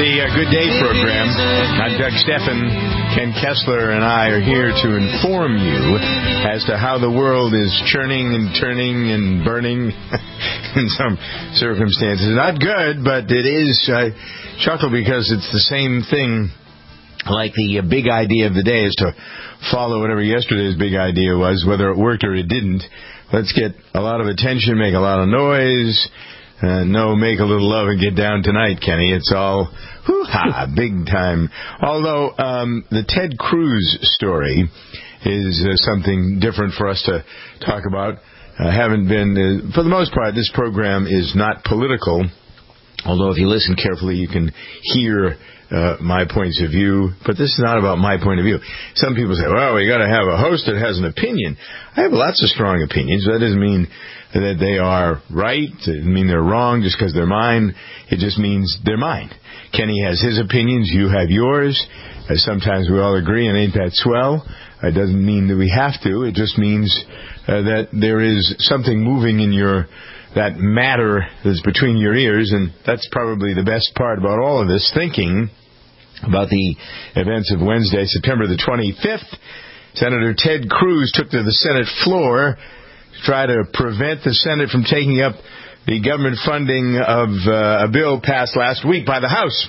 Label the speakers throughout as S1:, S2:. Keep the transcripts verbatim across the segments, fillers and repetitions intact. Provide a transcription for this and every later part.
S1: the uh, Good Day program. I'm Doug Steffen. Ken Kessler and I are here to inform you as to how the world is churning and turning and burning in some circumstances. Not good, but it is. I chuckle because it's the same thing. Like the uh, big idea of the day is to follow whatever yesterday's big idea was, whether it worked or it didn't. Let's get a lot of attention, make a lot of noise. Uh, no, make a little love and get down tonight, Kenny. It's all hoo-ha, big time. Although um, the Ted Cruz story is uh, something different for us to talk about. I haven't been, uh, for the most part, this program is not political. Although if you listen carefully, you can hear uh, my points of view. But this is not about my point of view. Some people say, well, we got to have a host that has an opinion. I have lots of strong opinions. That doesn't mean that they are right. It doesn't mean they're wrong just because they're mine. It just means they're mine. Kenny has his opinions. You have yours. Uh, sometimes we all agree, and ain't that swell? It doesn't mean that we have to. It just means uh, that there is something moving in your that matter that's between your ears, and that's probably the best part about all of this, thinking about the events of Wednesday, September the twenty-fifth. Senator Ted Cruz took to the Senate floor to try to prevent the Senate from taking up the government funding of uh, a bill passed last week by the House.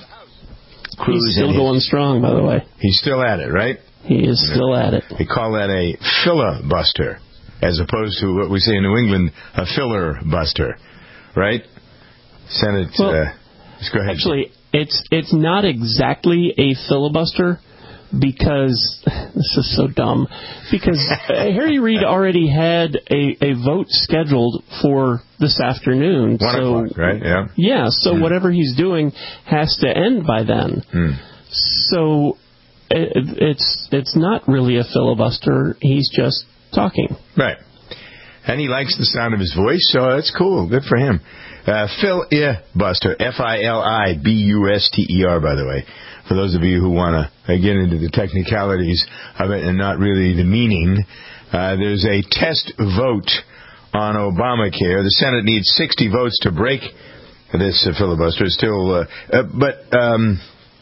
S1: Cruz
S2: He's still going strong, by the way.
S1: He's still at it, right?
S2: He is still at it.
S1: They call that a filibuster, as opposed to what we say in New England, a filler buster, right? Senate,
S2: well,
S1: uh, let's go ahead.
S2: Actually, it's it's not exactly a filibuster because, this is so dumb, because Harry Reid already had a, a vote scheduled for this afternoon.
S1: One
S2: so,
S1: o'clock, right? Yeah.
S2: Yeah, so mm. whatever he's doing has to end by then.
S1: Mm.
S2: So it, it's it's not really a filibuster. He's just talking.
S1: Right. And he likes the sound of his voice, so that's cool. Good for him. Uh, Filibuster, F I L I B U S T E R, by the way, for those of you who want to uh, get into the technicalities of it and not really the meaning. Uh, there's a test vote on Obamacare. The Senate needs sixty votes to break this uh, filibuster. Still, uh, uh, but um,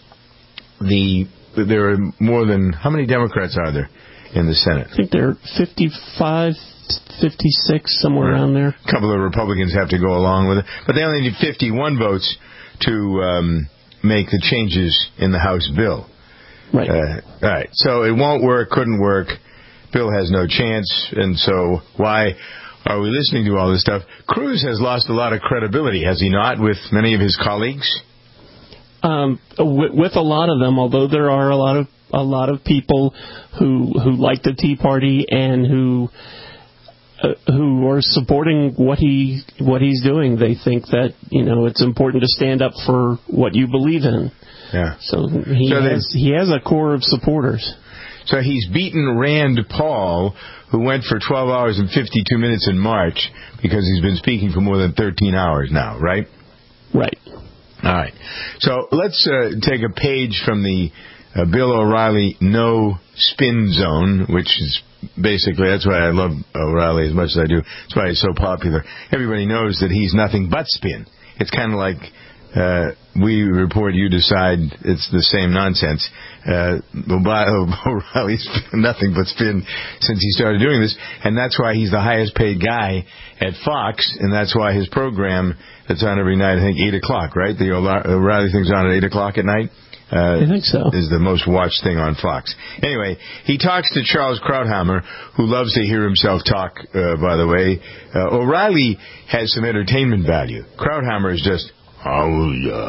S1: the there are more than, how many Democrats are there in the Senate?
S2: I think there are fifty-five, fifty-six, somewhere
S1: right.
S2: around there.
S1: A couple of Republicans have to go along with it. But they only need fifty-one votes to um, make the changes in the House bill.
S2: Right.
S1: Uh, all right. So it won't work, couldn't work. Bill has no chance. And so why are we listening to all this stuff? Cruz has lost a lot of credibility, has he not, with many of his colleagues?
S2: Um, with, with a lot of them, although there are a lot of a lot of people who who like the Tea Party and who uh, who are supporting what he what he's doing. They think that, you know, it's important to stand up for what you believe in.
S1: Yeah.
S2: So he
S1: so
S2: has he has a core of supporters.
S1: So he's beaten Rand Paul, who went for twelve hours and fifty-two minutes in March because he's been speaking for more than thirteen hours now, right?
S2: Right.
S1: All right. So let's uh, take a page from the uh, Bill O'Reilly no spin zone, which is basically, that's why I love O'Reilly as much as I do. That's why he's so popular. Everybody knows that he's nothing but spin. It's kind of like uh, we report, you decide. It's the same nonsense. Uh, O'Reilly's nothing but spin since he started doing this, and that's why he's the highest paid guy at Fox, and that's why his program that's on every night, I think eight o'clock, right? The O'Reilly thing's on at eight o'clock at night. Uh,
S2: I think so.
S1: Is the most watched thing on Fox. Anyway, he talks to Charles Krauthammer, who loves to hear himself talk, uh, by the way. Uh, O'Reilly has some entertainment value. Krauthammer is just, oh,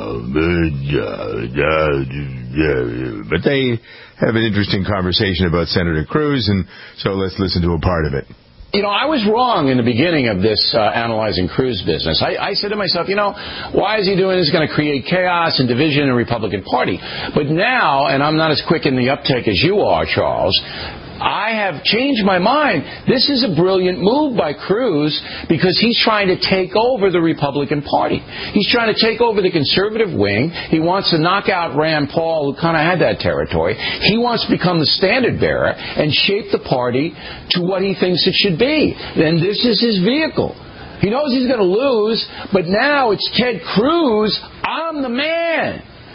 S1: yeah, but they have an interesting conversation about Senator Cruz, and so let's listen to a part of it.
S3: You know, I was wrong in the beginning of this uh, analyzing Cruz business. I, I said to myself, you know, why is he doing this? It's going to create chaos and division in the Republican Party. But now, and I'm not as quick in the uptake as you are, Charles, I have changed my mind. This is a brilliant move by Cruz because he's trying to take over the Republican Party. He's trying to take over the conservative wing. He wants to knock out Rand Paul, who kind of had that territory. He wants to become the standard bearer and shape the party to what he thinks it should be. And this is his vehicle. He knows he's going to lose, but now it's Ted Cruz. I'm the man.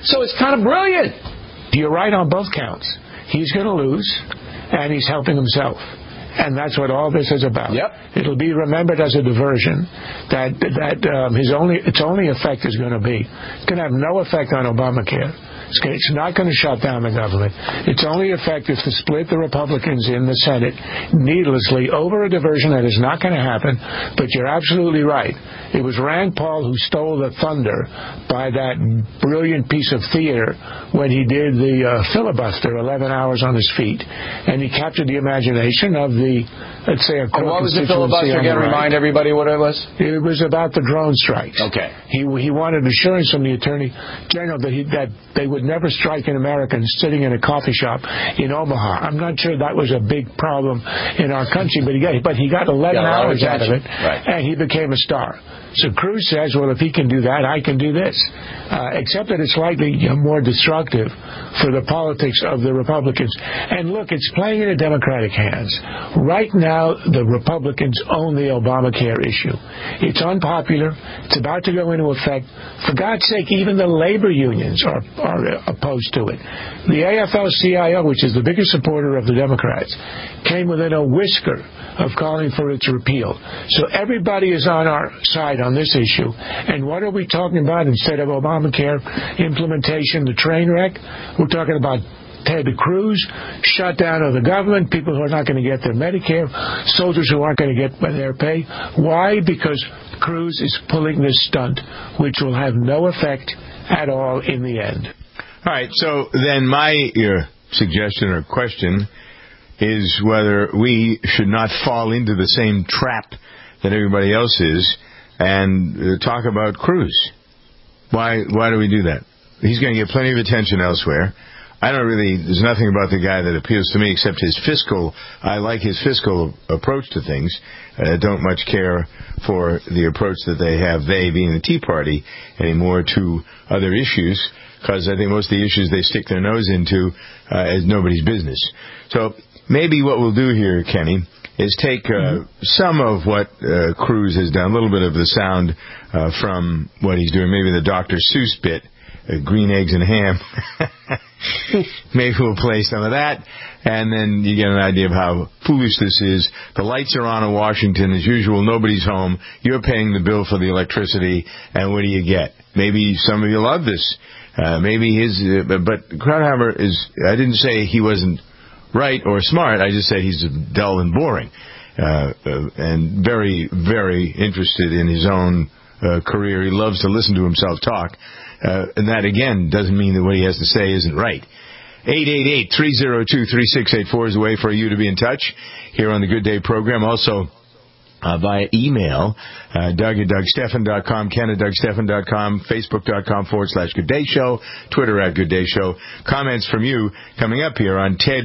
S3: So it's kind of brilliant.
S4: You're right on both counts. He's going to lose, and he's helping himself. And that's what all this is about.
S3: Yep.
S4: It'll be remembered as a diversion. That that um, his only its only effect is going to be it's going to have no effect on Obamacare. It's, gonna, it's not going to shut down the government. Its only effect is to split the Republicans in the Senate needlessly over a diversion that is not going to happen. But you're absolutely right. It was Rand Paul who stole the thunder by that brilliant piece of theater when he did the uh, filibuster, eleven hours on his feet, and he captured the imagination of the, let's say, a
S3: oh, what was the filibuster again? Right. Remind everybody what it was.
S4: It was about the drone strikes.
S3: Okay.
S4: He he wanted assurance from the Attorney General that he, that they would never strike an American sitting in a coffee shop in Omaha. I'm not sure that was a big problem in our country, but he got but he got eleven
S3: yeah,
S4: hours out of it,
S3: right.
S4: and he became a star. So Cruz says, well, if he can do that, I can do this. Uh, except that it's slightly you know, more destructive for the politics of the Republicans. And look, it's playing into Democratic hands. Right now, the Republicans own the Obamacare issue. It's unpopular. It's about to go into effect. For God's sake, even the labor unions are, are opposed to it. The A F L C I O, which is the biggest supporter of the Democrats, came within a whisker of calling for its repeal. So everybody is on our side on this issue. And what are we talking about instead of Obamacare implementation, the train wreck? We're talking about Ted Cruz, shutdown of the government, people who are not going to get their Medicare, soldiers who aren't going to get their pay. Why? Because Cruz is pulling this stunt, which will have no effect at all in the end.
S1: All right, so then my uh, suggestion or question is whether we should not fall into the same trap that everybody else is and uh, talk about Cruz. Why why do we do that? He's going to get plenty of attention elsewhere. I don't really, there's nothing about the guy that appeals to me except his fiscal, I like his fiscal approach to things. I don't much care for the approach that they have, they being the Tea Party, anymore to other issues, because I think most of the issues they stick their nose into uh, is nobody's business. So maybe what we'll do here, Kenny, is take uh, mm-hmm. some of what uh, Cruz has done, a little bit of the sound uh, from what he's doing, maybe the Doctor Seuss bit, uh, green eggs and ham. Maybe we'll play some of that, and then you get an idea of how foolish this is. The lights are on in Washington as usual. Nobody's home. You're paying the bill for the electricity, and what do you get? Maybe some of you love this. Uh, maybe his, uh, but Krauthammer is, I didn't say he wasn't right or smart. I just said he's dull and boring, uh, uh, and very, very interested in his own uh, career. He loves to listen to himself talk. Uh, and that, again, doesn't mean that what he has to say isn't right. eight eight eight, three oh two, three six eight four is a way for you to be in touch here on the Good Day program. Also, uh, via email, uh, Doug at Doug Stephan dot com, Ken at Doug Stephan dot com, Facebook.com forward slash Good Day Show, Twitter at Good Day Show. Comments from you coming up here on Ted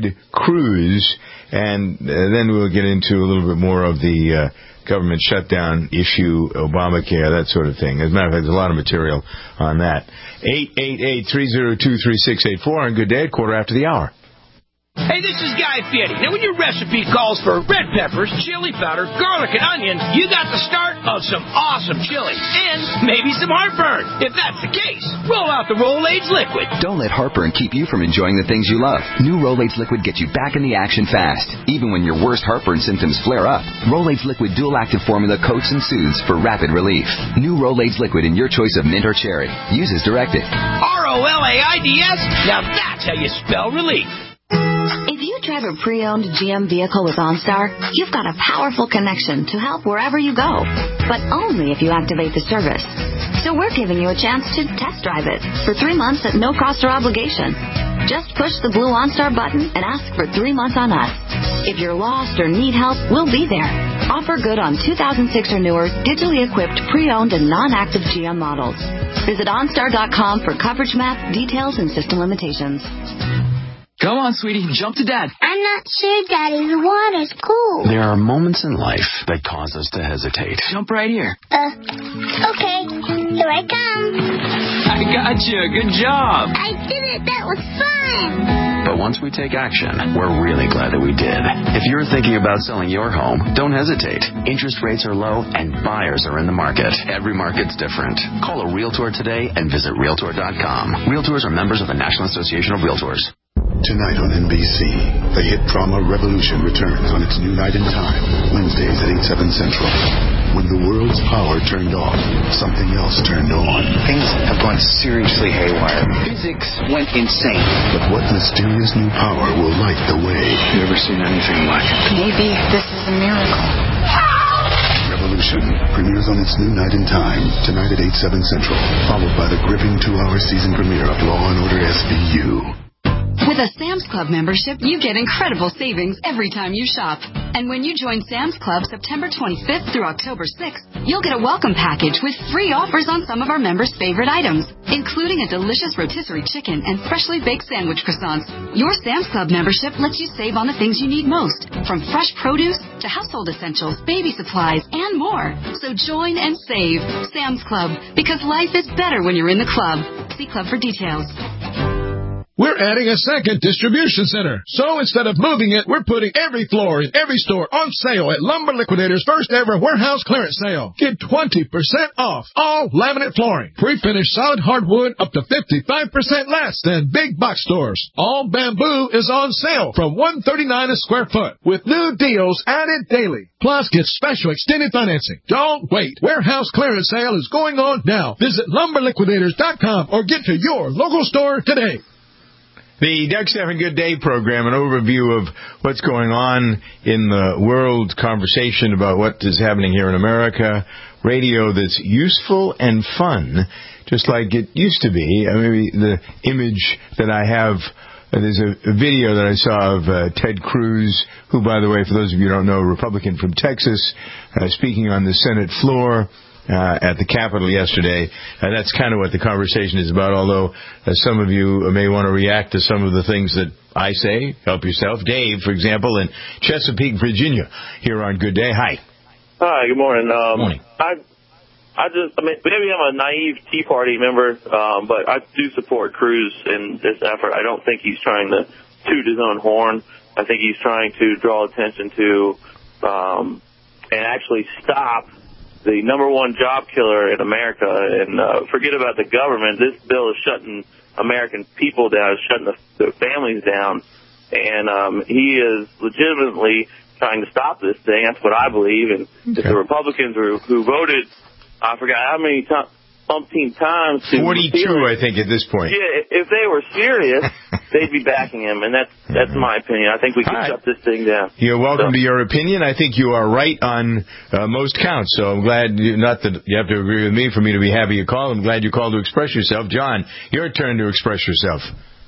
S1: Cruz, and uh, then we'll get into a little bit more of the uh, government shutdown issue, Obamacare, that sort of thing. As a matter of fact, there's a lot of material on that. eight eight eight, three oh two, three six eight four on Good Day at quarter after the hour.
S5: Hey, this is Guy Fieri. Now, when your recipe calls for red peppers, chili powder, garlic, and onion, you got the start of some awesome chili and maybe some heartburn. If that's the case, roll out the Rolaids Liquid.
S6: Don't let heartburn keep you from enjoying the things you love. New Rolaids Liquid gets you back in the action fast, even when your worst heartburn symptoms flare up. Rolaids Liquid dual-active formula coats and soothes for rapid relief. New Rolaids Liquid in your choice of mint or cherry. Use as directed.
S5: R O L A I D S? Now that's how you spell relief.
S7: If you drive a pre-owned G M vehicle with OnStar, you've got a powerful connection to help wherever you go, but only if you activate the service. So we're giving you a chance to test drive it for three months at no cost or obligation. Just push the blue OnStar button and ask for three months on us. If you're lost or need help, we'll be there. Offer good on two thousand six or newer, digitally equipped, pre-owned, and non-active G M models. Visit OnStar dot com for coverage map, details, and system limitations.
S8: Come on, sweetie, jump to Dad.
S9: I'm not sure, Daddy. The water's cool.
S8: There are moments in life that cause us to hesitate. Jump right here.
S9: Uh, okay. Here I come.
S8: I got you. Good job.
S9: I did it. That was fun.
S8: But But once we take action, we're really glad that we did. If you're thinking about selling your home, don't hesitate. Interest rates are low and buyers are in the market. Every market's different. Call a Realtor today and visit Realtor dot com. Realtors are members of the National Association of Realtors.
S10: Tonight on N B C, the hit drama Revolution returns on its new night and time, Wednesdays at eight, seven Central. When the world's power turned off, something else turned on.
S11: Things have gone seriously haywire. Physics went insane.
S10: But what mysterious new power will light the way?
S11: You ever seen anything like it?
S7: Maybe this is a miracle.
S10: Revolution premieres on its new night and time, tonight at eight, seven Central, followed by the gripping two-hour season premiere of Law and Order S V U.
S12: With a Sam's Club membership, you get incredible savings every time you shop. And when you join Sam's Club September twenty-fifth through October sixth, you'll get a welcome package with free offers on some of our members' favorite items, including a delicious rotisserie chicken and freshly baked sandwich croissants. Your Sam's Club membership lets you save on the things you need most, from fresh produce to household essentials, baby supplies, and more. So join and save Sam's Club, because life is better when you're in the club. See Club for details.
S13: We're adding a second distribution center. So instead of moving it, we're putting every floor in every store on sale at Lumber Liquidators' first ever warehouse clearance sale. Get twenty percent off all laminate flooring. Pre-finished solid hardwood up to fifty-five percent less than big box stores. All bamboo is on sale from one hundred thirty-nine dollars a square foot with new deals added daily. Plus, get special extended financing. Don't wait. Warehouse clearance sale is going on now. Visit lumber liquidators dot com or get to your local store today.
S1: The Doug Stephan Good Day program, an overview of what's going on in the world, conversation about what is happening here in America, radio that's useful and fun, just like it used to be. I mean, the image that I have, uh, there's a, a video that I saw of uh, Ted Cruz, who, by the way, for those of you who don't know, Republican from Texas, uh, speaking on the Senate floor. Uh, at the Capitol yesterday. Uh, that's kind of what the conversation is about, although uh, some of you may want to react to some of the things that I say. Help yourself. Dave, for example, in Chesapeake, Virginia, here on Good Day. Hi.
S14: Hi, good morning. Um,
S1: morning.
S14: I I just, I mean, maybe I'm a naive Tea Party member, um, but I do support Cruz in this effort. I don't think he's trying to toot his own horn. I think he's trying to draw attention to um, and actually stop the number one job killer in America. And uh, forget about the government. This bill is shutting American people down, is shutting the, the families down. And um, he is legitimately trying to stop this thing. That's what I believe. And okay. If the Republicans who, who voted, I forgot how many times, umpteen times. To
S1: forty-two, I think, at this point.
S14: Yeah, if they were serious, they'd be backing him, and that's that's mm-hmm. my opinion. I think we can right. shut this thing down.
S1: You're welcome
S14: so.
S1: to your opinion. I think you are right on uh, most counts, so I'm glad, you, not that you have to agree with me for me to be happy you called. I'm glad you called to express yourself. John, your turn to express yourself.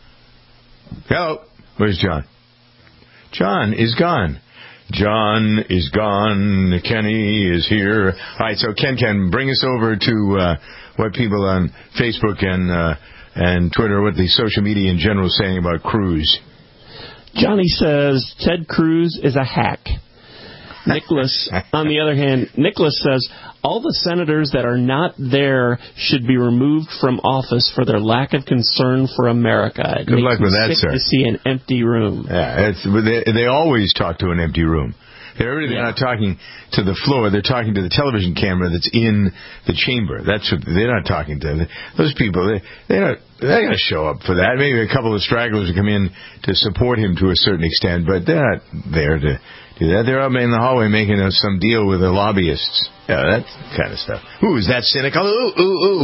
S1: Hello. Where's John? John is gone. John is gone. Kenny is here. All right, so Ken can bring us over to uh, what people on Facebook and uh, and Twitter, what the social media in general is saying about Cruz.
S2: Johnny says Ted Cruz is a hack. Nicholas, on the other hand, Nicholas says all the senators that are not there should be removed from office for their lack of concern for America. It
S1: Good
S2: makes
S1: luck with that,
S2: sick
S1: sir.
S2: To see an empty room.
S1: Yeah, it's, they, they always talk to an empty room. They're really yeah. not talking to the floor. They're talking to the television camera that's in the chamber. That's what they're not talking to. Those people, they they're not they're going to show up for that. Maybe a couple of stragglers will come in to support him to a certain extent, but they're not there to do that. They're up in the hallway making a, some deal with the lobbyists. Yeah, that kind of stuff. Ooh, is that cynical? Ooh, ooh, ooh.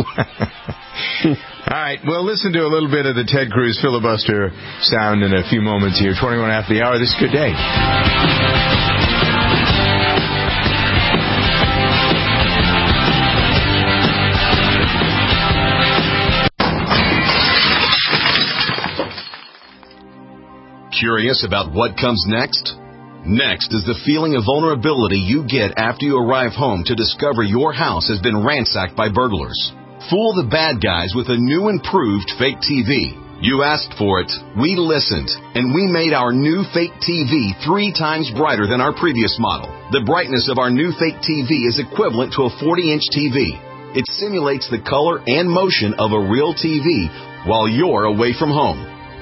S1: All right, well, listen to a little bit of the Ted Cruz filibuster sound in a few moments here. twenty-one after the hour. This is Good Day.
S15: Curious about what comes next? Next is the feeling of vulnerability you get after you arrive home to discover your house has been ransacked by burglars. Fool the bad guys with a new improved fake T V. You asked for it, we listened, and we made our new fake T V three times brighter than our previous model. The brightness of our new fake T V is equivalent to a forty-inch T V. It simulates the color and motion of a real T V while you're away from home.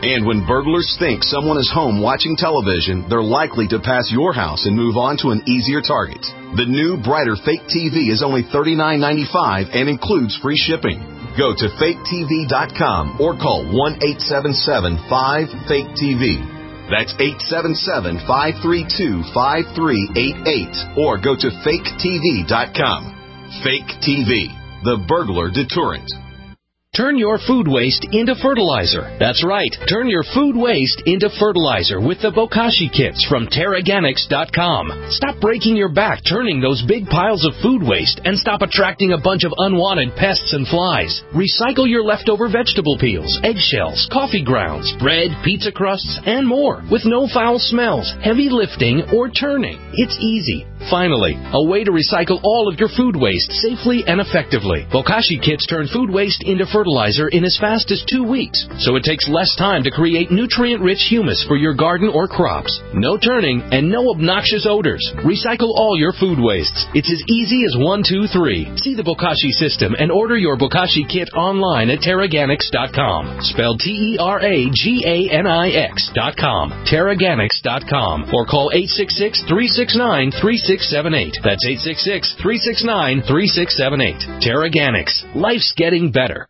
S15: And when burglars think someone is home watching television, they're likely to pass your house and move on to an easier target. The new, brighter Fake T V is only thirty-nine ninety-five and includes free shipping. Go to fake T V dot com or call one eight seven seven five fake T V. That's eight seven seven, five three two, five three eight eight or go to fake T V dot com. Fake T V, the burglar deterrent.
S16: Turn your food waste into fertilizer. That's right. Turn your food waste into fertilizer with the Bokashi kits from Terraganics dot com. Stop breaking your back turning those big piles of food waste and stop attracting a bunch of unwanted pests and flies. Recycle your leftover vegetable peels, eggshells, coffee grounds, bread, pizza crusts, and more with no foul smells, heavy lifting, or turning. It's easy. Finally, a way to recycle all of your food waste safely and effectively. Bokashi kits turn food waste into fertilizer in as fast as two weeks, so it takes less time to create nutrient-rich humus for your garden or crops. No turning and no obnoxious odors. Recycle all your food wastes. It's as easy as one, two, three. See the Bokashi system and order your Bokashi kit online at Terraganics dot com. Spelled T E R A G A N I X dot com. Terraganics dot com. Or call eight six six, three six nine, three six seven eight. That's eight six six, three six nine, three six seven eight. Terraganics. Life's getting better.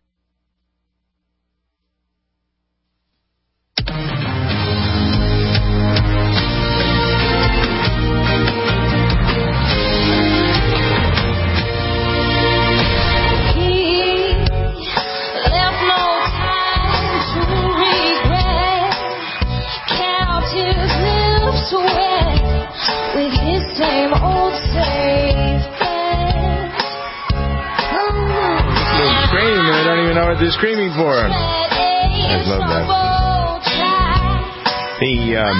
S1: They're screaming for him. I love that. The um,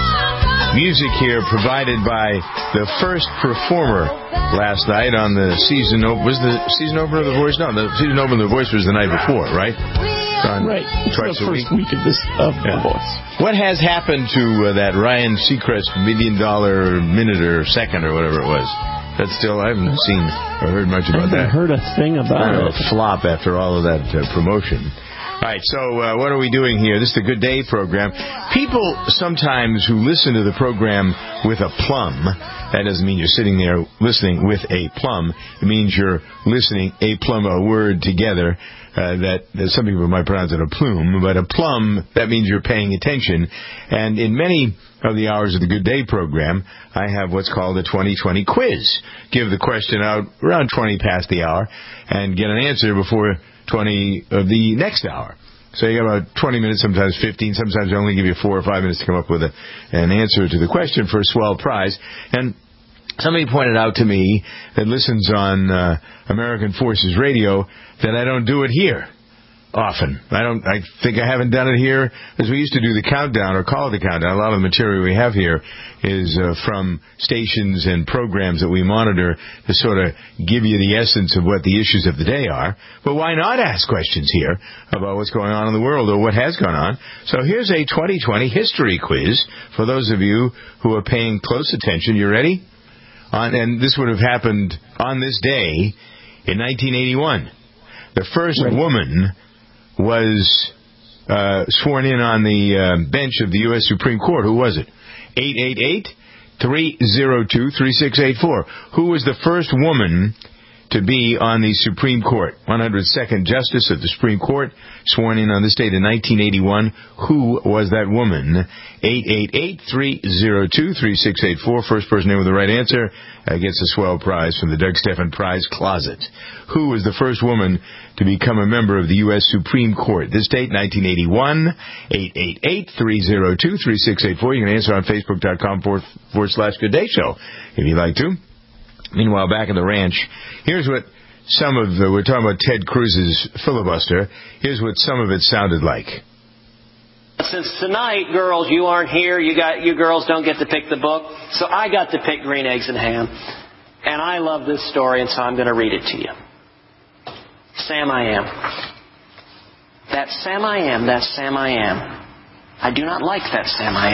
S1: music here provided by the first performer last night on the season. Was the season opener of The Voice? No, the season opener of The Voice was the night before, right? On
S2: right.
S1: Twice
S2: the
S1: a
S2: first
S1: week,
S2: week of this of
S1: yeah.
S2: The Voice.
S1: What has happened to uh, that Ryan Seacrest million dollar minute or second or whatever it was? That's still, I haven't seen or heard much about
S2: I haven't
S1: that.
S2: heard a thing about
S1: it.
S2: it.
S1: Flop after all of that uh, promotion. All right, so uh, what are we doing here? This is the Good Day program. People sometimes who listen to the program with a plum, that doesn't mean you're sitting there listening with a plum. It means you're listening a plum, a word together. Uh, that, that some people might pronounce it a plume, but a plum, that means you're paying attention. And in many of the hours of the Good Day program, I have what's called a twenty twenty quiz. Give the question out around twenty past the hour and get an answer before twenty of the next hour. So you got about twenty minutes, sometimes fifteen, sometimes I only give you four or five minutes to come up with a, an answer to the question for a swell prize. And somebody pointed out to me that listens on uh, American Forces Radio that I don't do it here often. I don't. I think I haven't done it here as we used to do the countdown or call it the countdown. A lot of the material we have here is uh, from stations and programs that we monitor to sort of give you the essence of what the issues of the day are. But why not ask questions here about what's going on in the world or what has gone on? So here's a twenty twenty history quiz for those of you who are paying close attention. You ready? On, and this would have happened on this day in nineteen eighty-one. The first right. woman was uh, sworn in on the uh, bench of the U S Supreme Court. Who was it? eight eight eight, three oh two, three six eight four. Who was the first woman to be on the Supreme Court? one hundred second Justice of the Supreme Court, sworn in on this date in nineteen eighty-one. Who was that woman? eight eight eight, three oh two, three six eight four. First person in with the right answer uh, gets a swell prize from the Doug Stephan Prize Closet. Who was the first woman to become a member of the U S Supreme Court? This date, nineteen eighty-one. eight eight eight, three oh two, three six eight four. You can answer on Facebook.com forward, forward slash Good Day Show if you'd like to. Meanwhile, back in the ranch, here's what some of the, we're talking about Ted Cruz's filibuster. Here's what some of it sounded like.
S17: Since tonight, girls, you aren't here, you got you girls don't get to pick the book, so I got to pick Green Eggs and Ham. And I love this story, and so I'm going to read it to you. Sam I am. That Sam I am, that Sam I am. I do not like that Sam I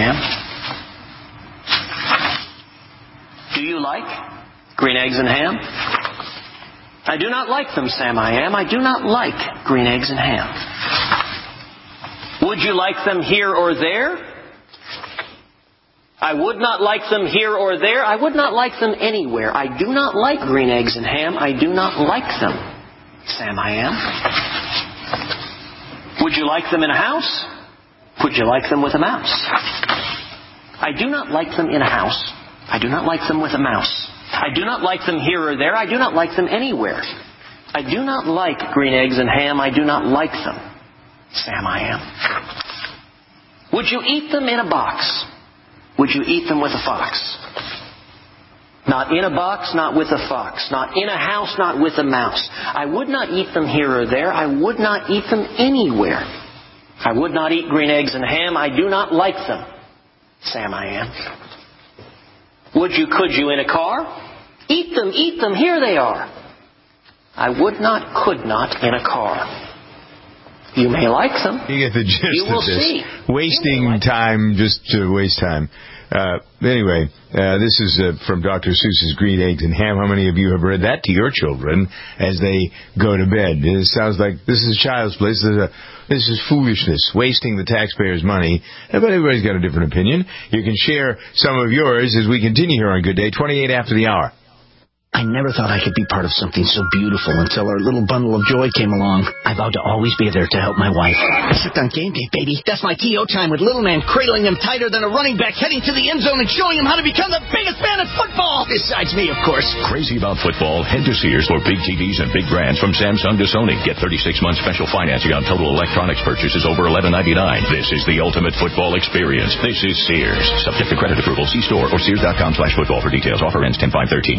S17: am. Do you like Green Eggs and Ham? I do not like them, Sam I am. I do not like green eggs and ham. Would Would you like them here or there? I would not like them here or there. I would not like them anywhere. I do not like green eggs and ham. I do not like them. Sam, I am. Would you like them in a house? Would you like them with a mouse? I do not like them in a house. I do not like them with a mouse. I do not like them here or there. I do not like them anywhere. I do not like green eggs and ham. I do not like them. Sam, I am. Would you eat them in a box? Would you eat them with a fox? Not in a box, not with a fox. Not in a house, not with a mouse. I would not eat them here or there. I would not eat them anywhere. I would not eat green eggs and ham. I do not like them. Sam, I am. Would you, could you in a car? Eat them, eat them, here they are. I would not, could not in a car. You may like them.
S1: You get the gist
S17: you
S1: of
S17: will
S1: this.
S17: See.
S1: Wasting like time just to waste time. Uh, anyway, uh, this is uh, from Doctor Seuss's Green Eggs and Ham. How many of you have read that to your children as they go to bed? It sounds like this is child's play. This is, a, this is foolishness, wasting the taxpayers' money. But everybody's got a different opinion. You can share some of yours as we continue here on Good Day, twenty-eight after the hour.
S18: I never thought I could be part of something so beautiful until our little bundle of joy came along. I vowed to always be there to help my wife. Except on game day, baby. That's my T O time with little man cradling him tighter than a running back heading to the end zone and showing him how to become the biggest man in football. Besides me, of course.
S19: Crazy about football? Head to Sears for big T Vs and big brands from Samsung to Sony. Get thirty-six months special financing on total electronics purchases over eleven ninety-nine. This is the ultimate football experience. This is Sears. Subject to credit approval. See store or Sears.com slash football for details. Offer ends ten five thirteen.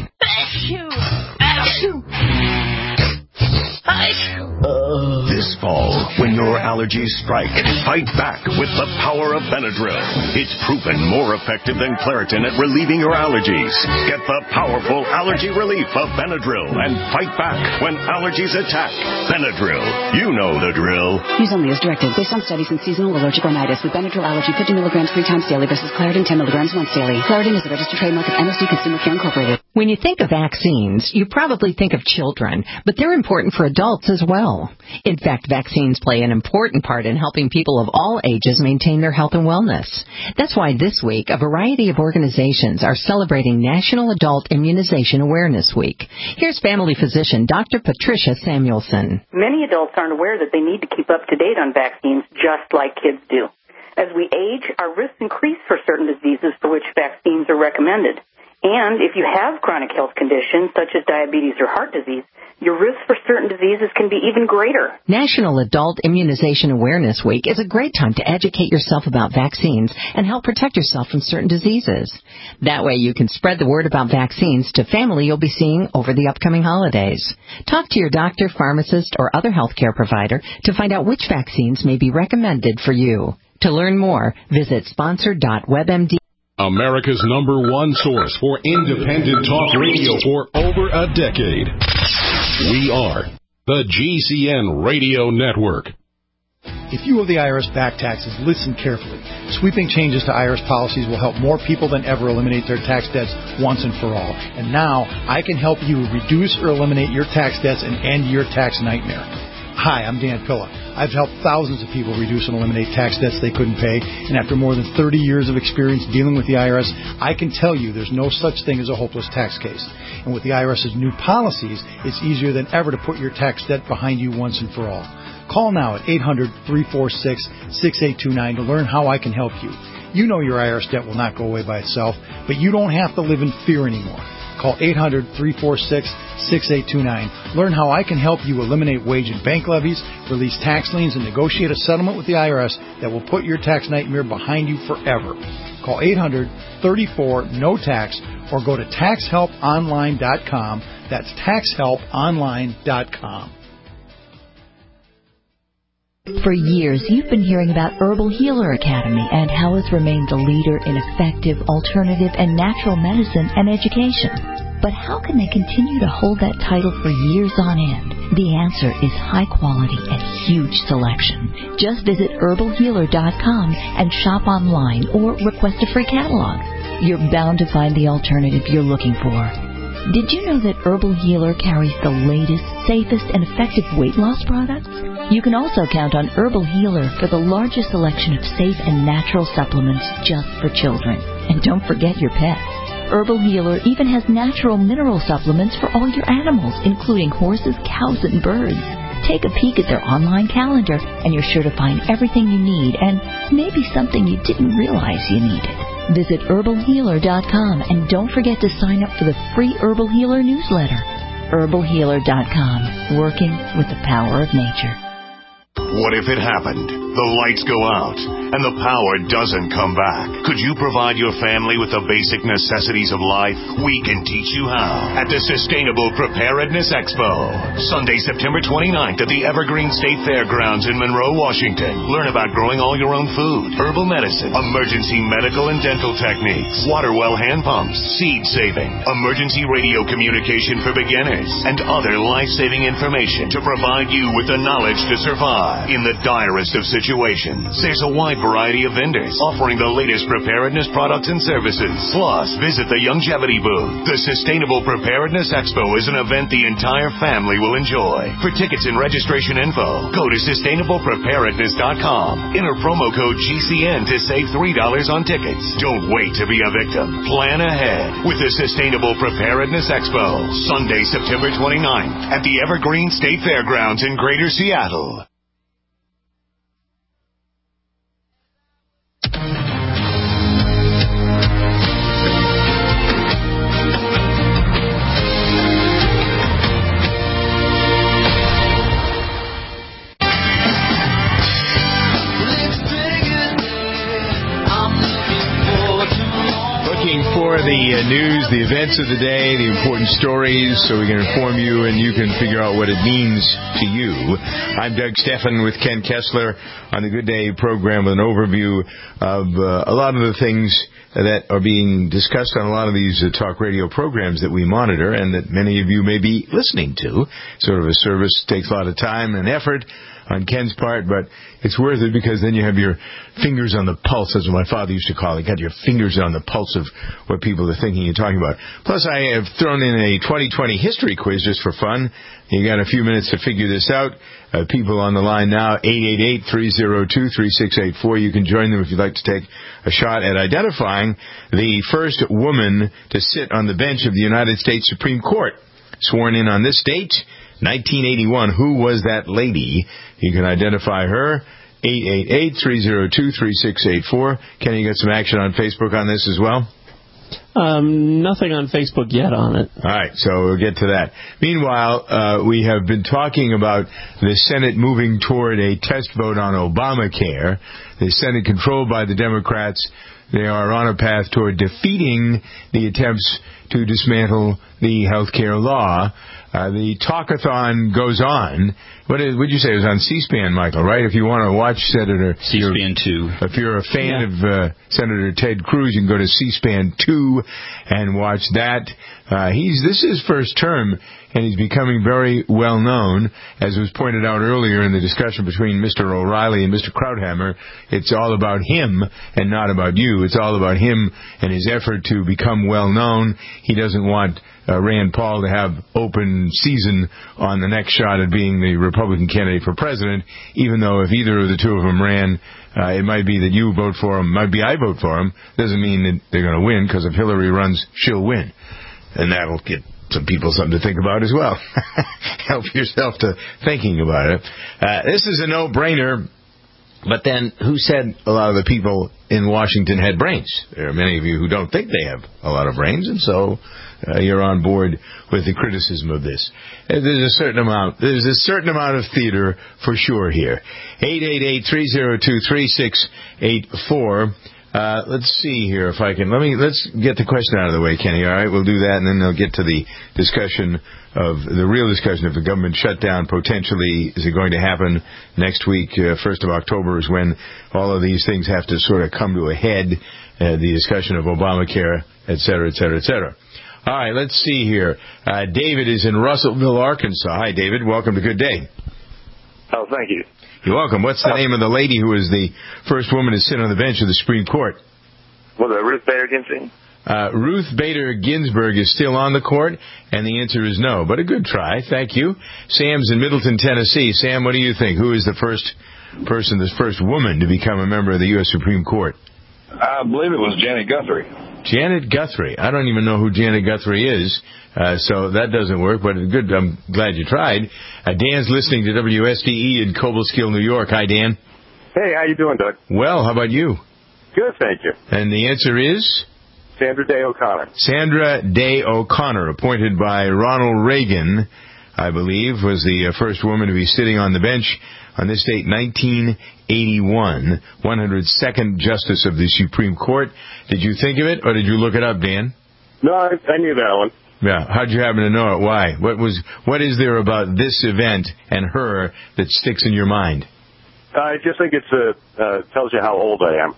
S19: This fall, when your allergies strike, fight back with the power of Benadryl. It's proven more effective than Claritin at relieving your allergies. Get the powerful allergy relief of Benadryl and fight back when allergies attack. Benadryl. You know the drill.
S20: Use only as directed based on studies in seasonal allergic rhinitis with Benadryl Allergy fifty milligrams three times daily versus Claritin ten milligrams once daily. Claritin is a registered trademark of M S D Consumer Care Incorporated.
S21: When you think of vaccines, you probably think of children, but they're important for adults as well. In fact, vaccines play an important part in helping people of all ages maintain their health and wellness. That's why this week, a variety of organizations are celebrating National Adult Immunization Awareness Week. Here's family physician Doctor Patricia Samuelson.
S22: Many adults aren't aware that they need to keep up to date on vaccines just like kids do. As we age, our risks increase for certain diseases for which vaccines are recommended. And if you have chronic health conditions such as diabetes or heart disease, your risk for certain diseases can be even greater.
S21: National Adult Immunization Awareness Week is a great time to educate yourself about vaccines and help protect yourself from certain diseases. That way you can spread the word about vaccines to family you'll be seeing over the upcoming holidays. Talk to your doctor, pharmacist, or other healthcare provider to find out which vaccines may be recommended for you. To learn more, visit sponsor dot webmd.
S23: America's number one source for independent talk radio for over a decade. We are the G C N Radio Network.
S24: If you owe the I R S back taxes, listen carefully. Sweeping changes to I R S policies will help more people than ever eliminate their tax debts once and for all. And now, I can help you reduce or eliminate your tax debts and end your tax nightmare. Hi, I'm Dan Pilla. I've helped thousands of people reduce and eliminate tax debts they couldn't pay, and after more than thirty years of experience dealing with the I R S, I can tell you there's no such thing as a hopeless tax case. And with the IRS's new policies, it's easier than ever to put your tax debt behind you once and for all. Call now at eight hundred, three four six, six eight two nine to learn how I can help you. You know your I R S debt will not go away by itself, but you don't have to live in fear anymore. Call eight hundred, three four six, six eight two nine. Learn how I can help you eliminate wage and bank levies, release tax liens, and negotiate a settlement with the I R S that will put your tax nightmare behind you forever. Call eight hundred, three four, N O tax or go to tax help online dot com. That's tax help online dot com.
S25: For years, you've been hearing about Herbal Healer Academy and how it's remained the leader in effective, alternative, and natural medicine and education. But how can they continue to hold that title for years on end? The answer is high quality and huge selection. Just visit herbal healer dot com and shop online or request a free catalog. You're bound to find the alternative you're looking for. Did you know that Herbal Healer carries the latest, safest, and effective weight loss products? You can also count on Herbal Healer for the largest selection of safe and natural supplements just for children. And don't forget your pets. Herbal Healer even has natural mineral supplements for all your animals, including horses, cows, and birds. Take a peek at their online calendar, and you're sure to find everything you need and maybe something you didn't realize you needed. Visit herbal healer dot com and don't forget to sign up for the free Herbal Healer newsletter. herbal healer dot com, working with the power of nature.
S19: What if it happened? The lights go out and the power doesn't come back. Could you provide your family with the basic necessities of life? We can teach you how at the Sustainable Preparedness Expo. Sunday, September twenty-ninth at the Evergreen State Fairgrounds in Monroe, Washington. Learn about growing all your own food, herbal medicine, emergency medical and dental techniques, water well hand pumps, seed saving, emergency radio communication for beginners, and other life-saving information to provide you with the knowledge to survive in the direst of situations. There's a wide variety of vendors offering the latest preparedness products and services. Plus, visit the Longevity booth. The Sustainable Preparedness Expo is an event the entire family will enjoy. For tickets and registration info, go to sustainable preparedness dot com. Enter promo code G C N to save three dollars on tickets. Don't wait to be a victim. Plan ahead with the Sustainable Preparedness Expo. Sunday, September twenty-ninth at the Evergreen State Fairgrounds in Greater Seattle.
S1: For the uh, news, the events of the day, the important stories, so we can inform you and you can figure out what it means to you. I'm Doug Steffen with Ken Kessler on the Good Day program with an overview of uh, a lot of the things that are being discussed on a lot of these uh, talk radio programs that we monitor and that many of you may be listening to. Sort of a service takes a lot of time and effort on Ken's part, but it's worth it because then you have your fingers on the pulse. That's what my father used to call it. You got your fingers on the pulse of what people are thinking and talking about. Plus, I have thrown in a twenty twenty history quiz just for fun. You got a few minutes to figure this out. Uh, people on the line now, eight eight eight, three oh two, three six eight four. You can join them if you'd like to take a shot at identifying the first woman to sit on the bench of the United States Supreme Court. Sworn in on this date, nineteen eighty-one. Who was that lady? You can identify her. eight eight eight, three oh two, three six eight four. Kenny, you got some action on Facebook on this as well?
S2: Um, nothing on Facebook yet on it.
S1: All right, so we'll get to that. Meanwhile, uh, we have been talking about the Senate moving toward a test vote on Obamacare. The Senate, controlled by the Democrats, they are on a path toward defeating the attempts to dismantle the health care law. Uh, the talkathon goes on. What did you say? It was on C-SPAN, Michael, right? If you want to watch Senator...
S3: C-SPAN two.
S1: If you're a fan yeah. of uh, Senator Ted Cruz, you can go to C-SPAN two and watch that. Uh, he's This is his first term, and he's becoming very well known. As was pointed out earlier in the discussion between Mister O'Reilly and Mister Krauthammer, it's all about him and not about you. It's all about him and his effort to become well known. He doesn't want uh, Rand Paul to have open season on the next shot at being the Republican candidate for president, even though if either of the two of them ran, uh, it might be that you vote for him, might be I vote for him. Doesn't mean that they're going to win, because if Hillary runs, she'll win. And that'll get some people something to think about as well. Help yourself to thinking about it. Uh, this is a no-brainer, but then who said a lot of the people in Washington had brains? There are many of you who don't think they have a lot of brains, and so uh, you're on board with the criticism of this. Uh, there's a certain amount, there's a certain amount of theater for sure here. eight eight eight, three oh two, three six eight four. Uh, let's see here if I can. Let me let's get the question out of the way, Kenny. All right, we'll do that, and then they'll get to the discussion of the real discussion of the government shutdown. Potentially, is it going to happen next week? Uh, First of October is when all of these things have to sort of come to a head. Uh, the discussion of Obamacare, et cetera, et cetera, et cetera. All right, let's see here. Uh, David is in Russellville, Arkansas. Hi, David. Welcome to Good Day.
S4: Oh, thank you.
S1: You're welcome. What's the uh, name of the lady who was the first woman to sit on the bench of the Supreme Court?
S4: Was it Ruth Bader Ginsburg?
S1: Uh, Ruth Bader Ginsburg is still on the court, and the answer is no. But a good try. Thank you. Sam's in Middleton, Tennessee. Sam, what do you think? Who is the first person, the first woman to become a member of the U S Supreme Court?
S4: I believe it was Janet Guthrie.
S1: Janet Guthrie. I don't even know who Janet Guthrie is, uh, so that doesn't work, but good. I'm glad you tried. Uh, Dan's listening to W S D E in Cobleskill, New York. Hi, Dan.
S3: Hey, how you doing, Doug?
S1: Well, how about you?
S3: Good, thank you.
S1: And the answer is?
S3: Sandra Day O'Connor.
S1: Sandra Day O'Connor, appointed by Ronald Reagan, I believe, was the uh, first woman to be sitting on the bench on this date, nineteen eighty-one, one hundred second Justice of the Supreme Court. Did you think of it, or did you look it up, Dan?
S3: No, I, I knew that one.
S1: Yeah. How'd you happen to know it? Why? What was? What is there about this event and her that sticks in your mind?
S3: I just think it's uh, uh, tells you how old I am.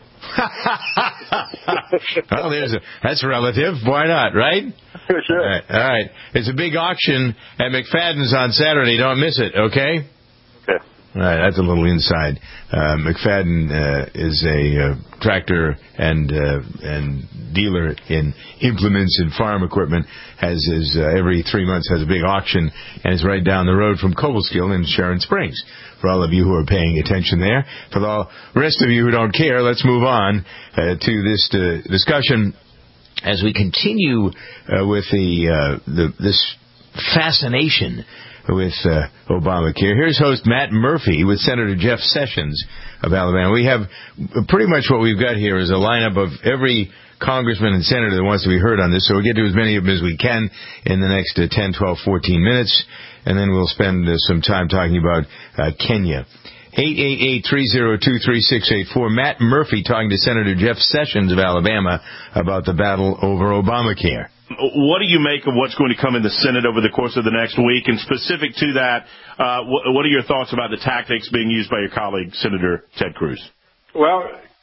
S1: Well, there's a, that's relative. Why not, right?
S3: Sure.
S1: All right. All right. It's a big auction at McFadden's on Saturday. Don't miss it, okay?
S3: Okay.
S1: All right, that's a little inside. Uh, McFadden uh, is a uh, tractor and uh, and dealer in implements and farm equipment. Has his uh, every three months has a big auction, and it's right down the road from Cobleskill in Sharon Springs. For all of you who are paying attention there, for the rest of you who don't care, let's move on uh, to this uh, discussion as we continue uh, with the, uh, the this fascination with uh, Obamacare. Here's host Matt Murphy with Senator Jeff Sessions of Alabama. We have pretty much what we've got here is a lineup of every congressman and senator that wants to be heard on this, so we'll get to as many of them as we can in the next uh, ten, twelve, fourteen minutes, and then we'll spend uh, some time talking about uh, Kenya. eight eight eight, three oh two, three six eight four. Matt Murphy talking to Senator Jeff Sessions of Alabama about the battle over Obamacare.
S5: What do you make of what's going to come in the Senate over the course of the next week? And specific to that, uh, what are your thoughts about the tactics being used by your colleague, Senator Ted Cruz?
S6: Well,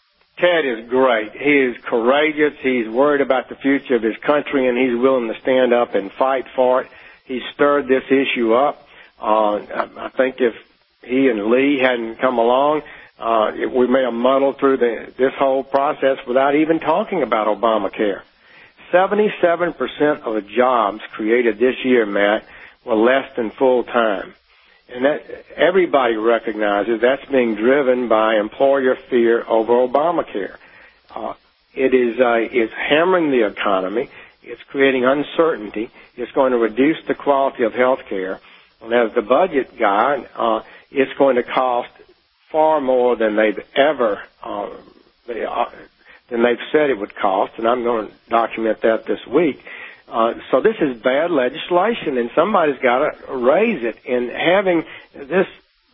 S6: Ted is great. He is courageous. He's worried about the future of his country, and he's willing to stand up and fight for it. He stirred this issue up. Uh, I think if he and Lee hadn't come along, uh, we may have muddled through the, this whole process without even talking about Obamacare. seventy-seven percent of the jobs created this year, Matt, were less than full time. And that everybody recognizes that's being driven by employer fear over Obamacare. Uh, it is uh, it's hammering the economy. It's creating uncertainty. It's going to reduce the quality of health care. And as the budget guy, uh, it's going to cost far more than they've ever uh, they, uh, than they've said it would cost, and I'm going to document that this week. Uh, so this is bad legislation, and somebody's got to raise it. And having this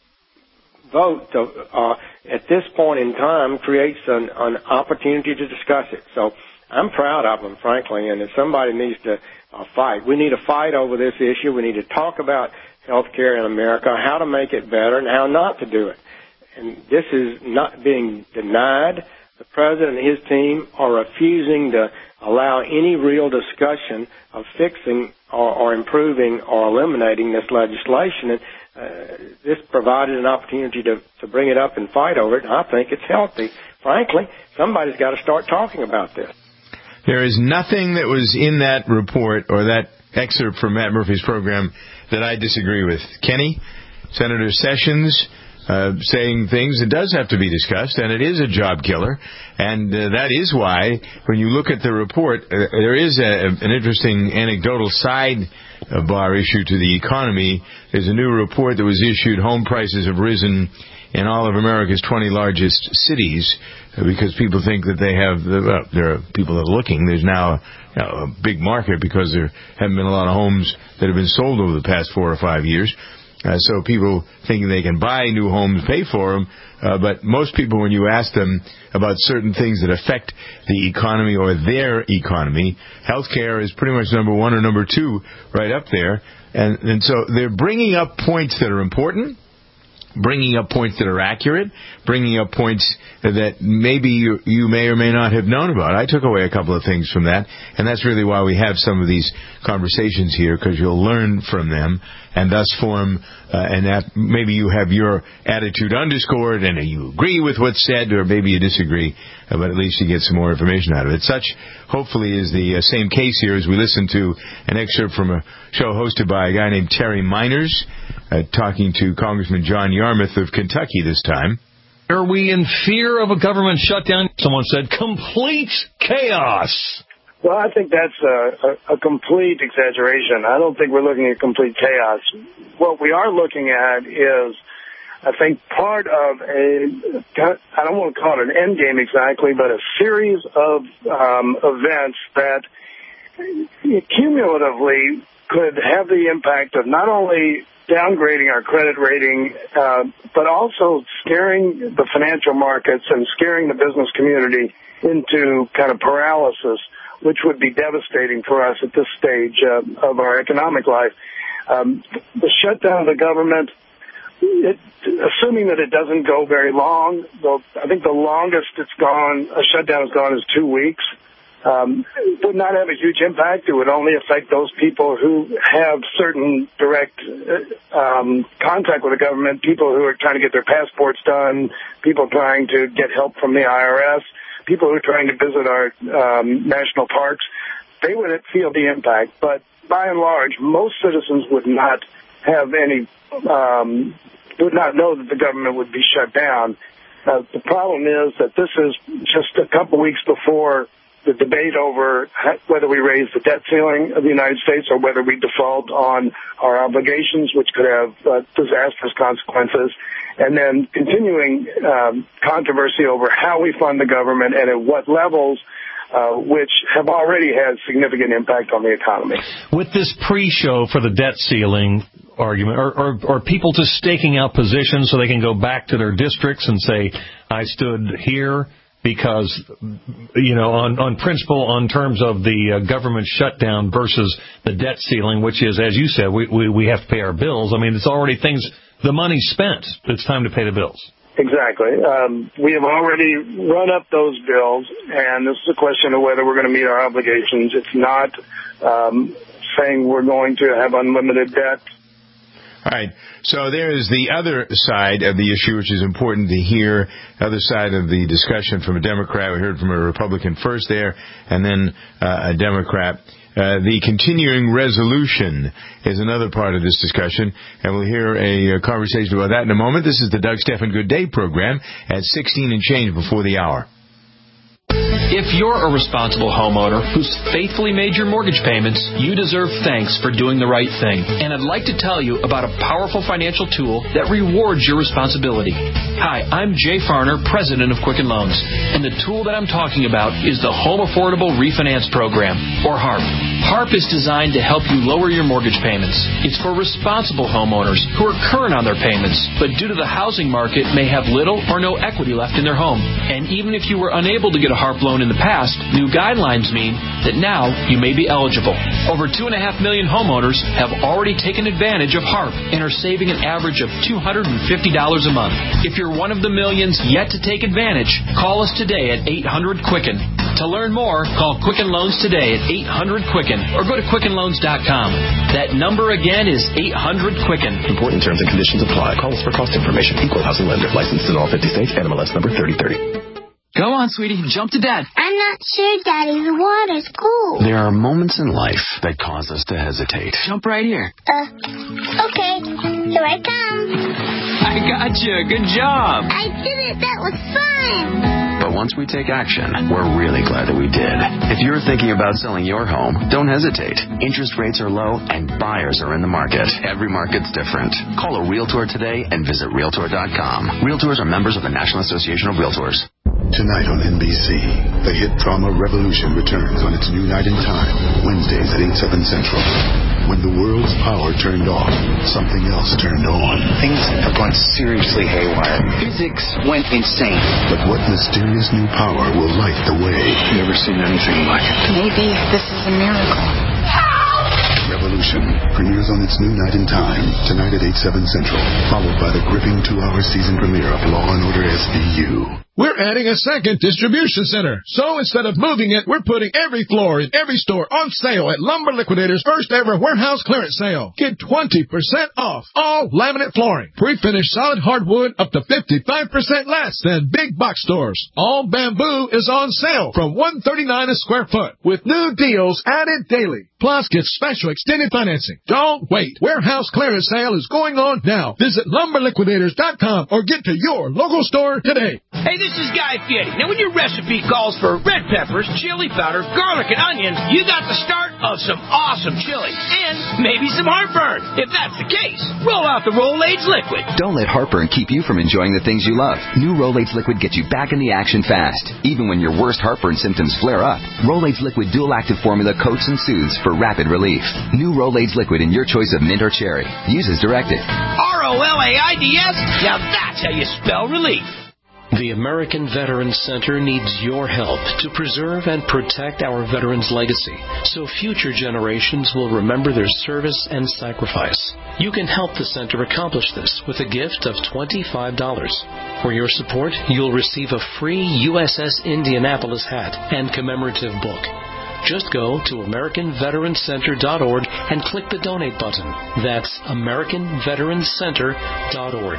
S6: vote to, uh, at this point in time creates an, an opportunity to discuss it. So I'm proud of them, frankly, and if somebody needs to uh, fight, we need to fight over this issue. We need to talk about health care in America, how to make it better, and how not to do it. And this is not being denied. The president and his team are refusing to allow any real discussion of fixing or, or improving or eliminating this legislation. And uh, this provided an opportunity to, to bring it up and fight over it, and I think it's healthy. Frankly, somebody's got to start talking about this.
S1: There is nothing that was in that report or that excerpt from Matt Murphy's program that I disagree with. Kenny, Senator Sessions, Uh, saying things, it does have to be discussed, and it is a job killer, and uh, that is why, when you look at the report, uh, there is a, an interesting anecdotal side uh, bar issue to the economy. There's a new report that was issued. Home prices have risen in all of America's twenty largest cities uh, because people think that they have, the, well, there are people that are looking. There's now you know, a big market because there haven't been a lot of homes that have been sold over the past four or five years. Uh, so people thinking they can buy new homes, pay for them, uh, but most people, when you ask them about certain things that affect the economy or their economy, healthcare is pretty much number one or number two right up there. And, and so they're bringing up points that are important, bringing up points that are accurate, bringing up points that maybe you, you may or may not have known about. I took away a couple of things from that, and that's really why we have some of these conversations here, because you'll learn from them and thus form, uh, and that maybe you have your attitude underscored and you agree with what's said, or maybe you disagree, uh, but at least you get some more information out of it. Such, hopefully, is the uh, same case here as we listen to an excerpt from a show hosted by a guy named Terry Miners, uh, talking to Congressman John Yarmuth of Kentucky this time.
S7: Are we in fear of a government shutdown? Someone said complete chaos.
S8: Well, I think that's a, a, a complete exaggeration. I don't think we're looking at complete chaos. What we are looking at is, I think, part of a, I don't want to call it an end game exactly, but a series of um, events that cumulatively could have the impact of not only downgrading our credit rating, uh, but also scaring the financial markets and scaring the business community into kind of paralysis, which would be devastating for us at this stage uh, of our economic life. Um, the shutdown of the government, it, assuming that it doesn't go very long, though I think the longest it's gone, a shutdown has gone is two weeks. Um, it would not have a huge impact. It would only affect those people who have certain direct uh, um, contact with the government, people who are trying to get their passports done, people trying to get help from the I R S, people who are trying to visit our um, national parks. They would feel the impact. But by and large, most citizens would not have any, um, would not know that the government would be shut down. Uh, the problem is that this is just a couple weeks before the debate over whether we raise the debt ceiling of the United States or whether we default on our obligations, which could have uh, disastrous consequences, and then continuing um, controversy over how we fund the government and at what levels, uh, which have already had significant impact on the economy.
S7: With this pre-show for the debt ceiling argument, are, are, are people just staking out positions so they can go back to their districts and say, I stood here because, you know, on, on principle, on terms of the uh, government shutdown versus the debt ceiling, which is, as you said, we, we, we have to pay our bills. I mean, it's already things, the money's spent. It's time to pay the bills.
S8: Exactly. Um, we have already run up those bills, and this is a question of whether we're going to meet our obligations. It's not um, saying we're going to have unlimited debt.
S1: All right. So there's the other side of the issue, which is important to hear. Other side of the discussion from a Democrat. We heard from a Republican first there, and then uh, a Democrat. Uh, the continuing resolution is another part of this discussion, and we'll hear a, a conversation about that in a moment. This is the Doug Stephan Good Day program at sixteen and change before the hour.
S9: If you're a responsible homeowner who's faithfully made your mortgage payments, you deserve thanks for doing the right thing. And I'd like to tell you about a powerful financial tool that rewards your responsibility. Hi, I'm Jay Farner, president of Quicken Loans. And the tool that I'm talking about is the Home Affordable Refinance Program, or HARP. HARP is designed to help you lower your mortgage payments. It's for responsible homeowners who are current on their payments, but due to the housing market may have little or no equity left in their home. And even if you were unable to get a HARP loan in the past, new guidelines mean that now you may be eligible. Over two and a half million homeowners have already taken advantage of HARP and are saving an average of two hundred fifty dollars a month. If you're one of the millions yet to take advantage, call us today at eight hundred Quicken. To learn more, call Quicken Loans today at eight hundred Quicken or go to quicken loans dot com. That number again is eight hundred Quicken.
S10: Important terms and conditions apply. Call us for cost information. Equal housing lender. Licensed in all fifty states. N M L S number thirty thirty.
S11: Go on, sweetie. Jump to Dad.
S26: I'm not sure, Daddy. The water's cool.
S10: There are moments in life that cause us to hesitate.
S11: Jump right here.
S26: Uh, okay. Here I come.
S11: I got you. Good job.
S26: I did it. That was fun.
S10: But once we take action, we're really glad that we did. If you're thinking about selling your home, don't hesitate. Interest rates are low and buyers are in the market. Every market's different. Call a Realtor today and visit Realtor dot com. Realtors are members of the National Association of Realtors.
S27: Tonight on N B C, the hit drama Revolution returns on its new night and time, Wednesdays at eight, seven Central. When the world's power turned off, something else turned on.
S28: Things have gone seriously haywire. Physics went insane.
S27: But what mysterious new power will light the way?
S28: Never seen anything like it.
S22: Maybe this is a miracle.
S27: Revolution premieres on its new night and time, tonight at eight, seven Central, followed by the gripping two-hour season premiere of Law and Order S V U.
S12: We're adding a second distribution center. So instead of moving it, we're putting every floor in every store on sale at Lumber Liquidators' first ever warehouse clearance sale. Get twenty percent off all laminate flooring. Pre-finished solid hardwood up to fifty-five percent less than big box stores. All bamboo is on sale from one hundred thirty-nine dollars a square foot with new deals added daily. Plus, get special extended financing. Don't wait. Warehouse clearance sale is going on now. Visit lumber liquidators dot com or get to your local store today.
S13: Hey, this is Guy Fieri. Now, when your recipe calls for red peppers, chili powder, garlic, and onions, you got the start of some awesome chili and maybe some heartburn. If that's the case, roll out the Rolaids Liquid.
S10: Don't let heartburn keep you from enjoying the things you love. New Rolaids Liquid gets you back in the action fast, even when your worst heartburn symptoms flare up. Rolaids Liquid dual-active formula coats and soothes for rapid relief. New Rolaids Liquid in your choice of mint or cherry. Use as directed.
S13: R O L A I D S? Now that's how you spell relief.
S14: The American Veterans Center needs your help to preserve and protect our veterans' legacy so future generations will remember their service and sacrifice. You can help the center accomplish this with a gift of twenty-five dollars. For your support, you'll receive a free U S S Indianapolis hat and commemorative book. Just go to American Veterans Center dot org and click the donate button. That's American Veterans Center dot org.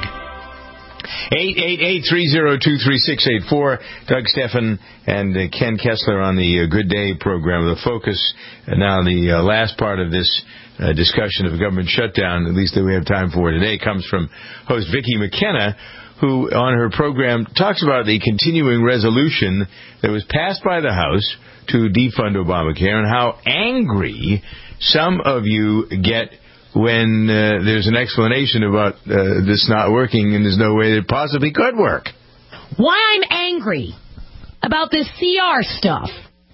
S1: eight eight eight, three oh two, three six eight four. Doug Steffen and uh, Ken Kessler on the uh, Good Day program. The focus, uh, now the uh, last part of this uh, discussion of government shutdown, at least that we have time for today, comes from host Vicki McKenna, who on her program talks about the continuing resolution that was passed by the House to defund Obamacare and how angry some of you get when uh, there's an explanation about uh, this not working and there's no way that it possibly could work.
S15: Why I'm angry about this C R stuff?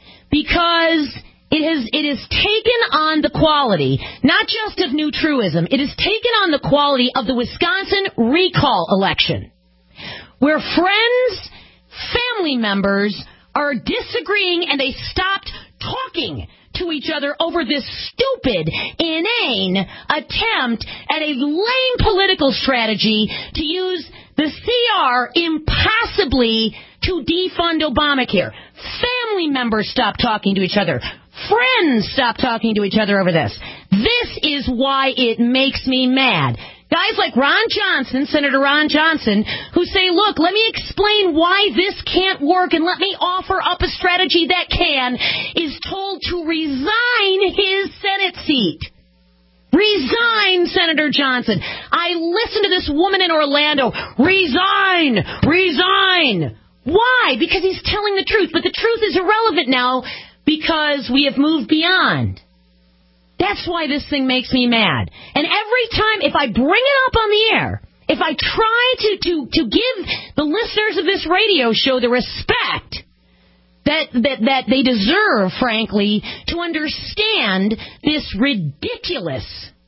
S15: Because it has it has taken on the quality, not just of new truism, it has taken on the quality of the Wisconsin recall election, where friends, family members are disagreeing and they stopped talking to each other over this stupid, inane attempt at a lame political strategy to use the C R impossibly to defund Obamacare. Family members stopped talking to each other. Friends stopped talking to each other over this. This is why it makes me mad. Guys like Ron Johnson, Senator Ron Johnson, who say, look, let me explain why this can't work and let me offer up a strategy that can, is told to resign his Senate seat. Resign, Senator Johnson. I listened to this woman in Orlando. Resign! Resign! Why? Because he's telling the truth. But the truth is irrelevant now because we have moved beyond. That's why this thing makes me mad. And every time, if I bring it up on the air, if I try to, to, to give the listeners of this radio show the respect that, that, that they deserve, frankly, to understand this ridiculous,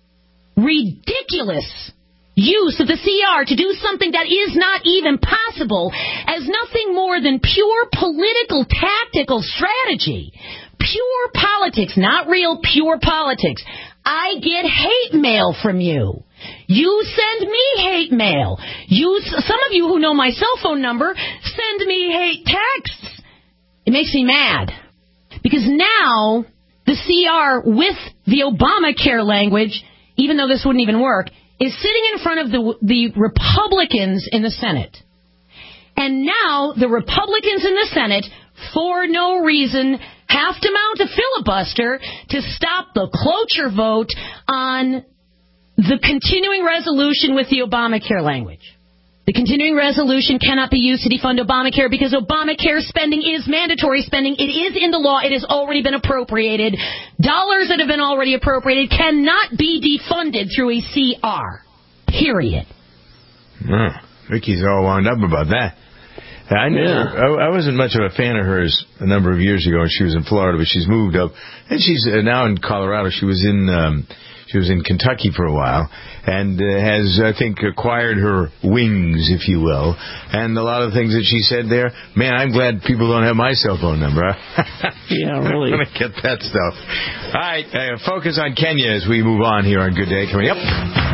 S15: ridiculous use of the C R to do something that is not even possible as nothing more than pure political tactical strategy. Pure politics, not real pure politics. I get hate mail from you. You send me hate mail. You, some of you who know my cell phone number send me hate texts. It makes me mad. Because now the C R with the Obamacare language, even though this wouldn't even work, is sitting in front of the, the Republicans in the Senate. And now the Republicans in the Senate, for no reason, have to mount a filibuster to stop the cloture vote on the continuing resolution with the Obamacare language. The continuing resolution cannot be used to defund Obamacare because Obamacare spending is mandatory spending. It is in the law. It has already been appropriated. Dollars that have been already appropriated cannot be defunded through a C R. Period.
S1: Oh, Ricky's all wound up about that. I, never, I, I wasn't much of a fan of hers a number of years ago when she was in Florida, but she's moved up, and she's uh, now in Colorado. She was in um, she was in Kentucky for a while, and uh, has, I think, acquired her wings, if you will. And a lot of the things that she said there, man, I'm glad people don't have my cell phone number.
S2: Yeah, really.
S1: I'm going to get that stuff. All right, uh, focus on Kenya as we move on here on Good Day. Coming up.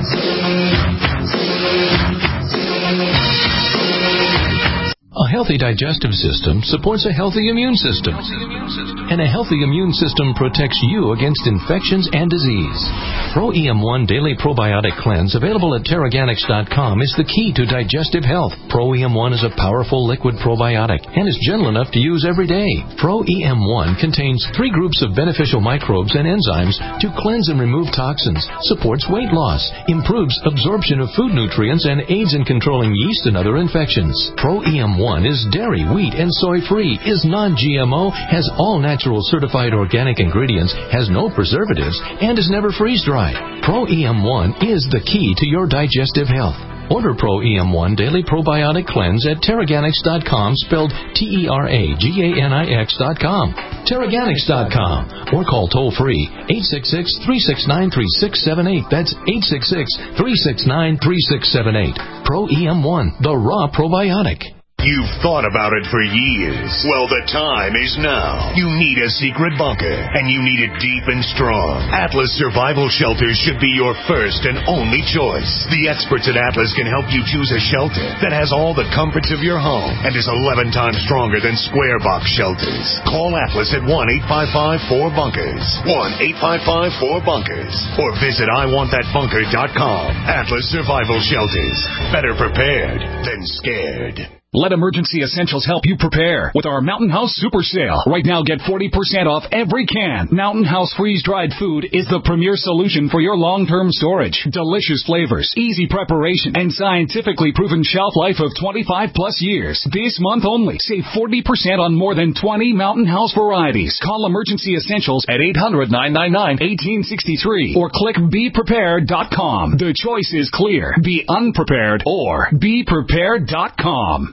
S14: A healthy digestive system supports a healthy immune system. And a healthy immune system protects you against infections and disease. Pro E M one Daily Probiotic Cleanse, available at Terraganics dot com, is the key to digestive health. Pro E M one is a powerful liquid probiotic and is gentle enough to use every day. Pro E M one contains three groups of beneficial microbes and enzymes to cleanse and remove toxins, supports weight loss, improves absorption of food nutrients, and aids in controlling yeast and other infections. Pro E M one is dairy, wheat, and soy-free, is non-G M O, has all natural certified organic ingredients, has no preservatives, and is never freeze-dried. Pro E M one is the key to your digestive health. Order Pro E M one Daily Probiotic Cleanse at Terraganics dot com, spelled T E R A G A N I X dot com. Terraganics dot com. Or call toll-free eight six six, three six nine, three six seven eight. That's eight six six, three six nine, three six seven eight. Pro E M one, the raw probiotic.
S19: You've thought about it for years. Well, the time is now. You need a secret bunker, and you need it deep and strong. Atlas Survival Shelters should be your first and only choice. The experts at Atlas can help you choose a shelter that has all the comforts of your home and is eleven times stronger than square box shelters. Call Atlas at one eight five five, four bunkers. one eight five five, four bunkers. Or visit I want that bunker dot com. Atlas Survival Shelters. Better prepared than scared.
S16: Let Emergency Essentials help you prepare with our Mountain House Super Sale. Right now, get forty percent off every can. Mountain House freeze-dried food is the premier solution for your long-term storage. Delicious flavors, easy preparation, and scientifically proven shelf life of twenty-five plus years. This month only, save forty percent on more than twenty Mountain House varieties. Call Emergency Essentials at eight hundred, nine nine nine, one eight six three or click be prepared dot com. The choice is clear. Be unprepared or be prepared dot com.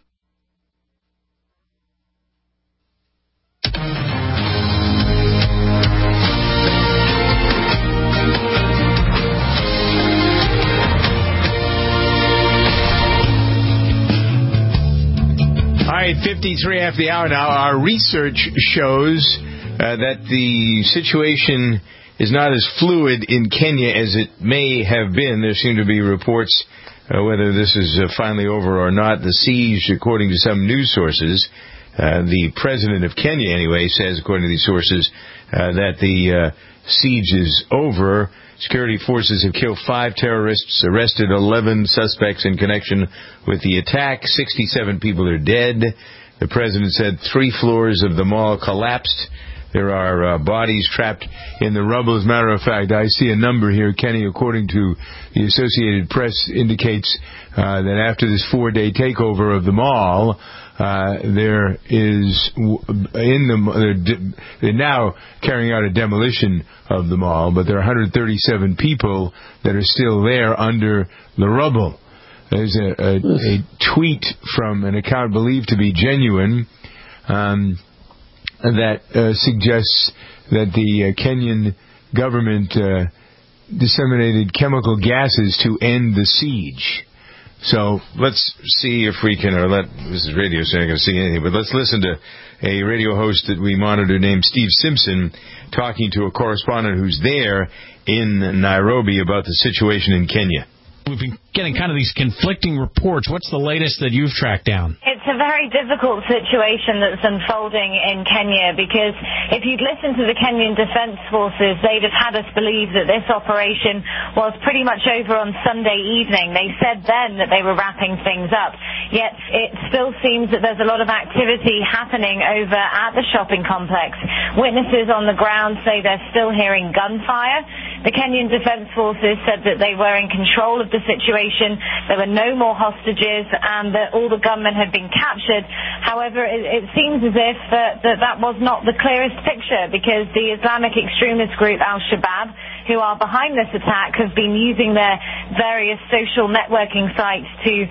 S1: All right, fifty-three after the hour now. Our research shows uh, that the situation is not as fluid in Kenya as it may have been. There seem to be reports, uh, whether this is uh, finally over or not. The siege, according to some news sources, uh, the president of Kenya, anyway, says, according to these sources, uh, that the uh, siege is over. Security forces have killed five terrorists, arrested eleven suspects in connection with the attack. sixty-seven people are dead. The president said three floors of the mall collapsed. There are uh, bodies trapped in the rubble. As a matter of fact, I see a number here, Kenny, according to the Associated Press, indicates uh, that after this four-day takeover of the mall, Uh, there is in the they're, they're now carrying out a demolition of the mall, but there are one hundred thirty-seven people that are still there under the rubble. There's a, a, a tweet from an account believed to be genuine um, that uh, suggests that the uh, Kenyan government uh, disseminated chemical gases to end the siege. So let's see if we can, or let, this is radio, so I'm not going to see anything, but let's listen to a radio host that we monitor named Steve Simpson talking to a correspondent who's there in Nairobi about the situation in Kenya.
S17: We've been getting kind of these conflicting reports. What's the latest that you've tracked down?
S18: It's a very difficult situation that's unfolding in Kenya because if you'd listened to the Kenyan Defense Forces, they'd have had us believe that this operation was pretty much over on Sunday evening. They said then that they were wrapping things up. Yet it still seems that there's a lot of activity happening over at the shopping complex. Witnesses on the ground say they're still hearing gunfire. The Kenyan Defense Forces said that they were in control of the situation. There were no more hostages and that all the gunmen had been captured. However, it, it seems as if uh, that that was not the clearest picture because the Islamic extremist group Al-Shabaab, who are behind this attack, have been using their various social networking sites to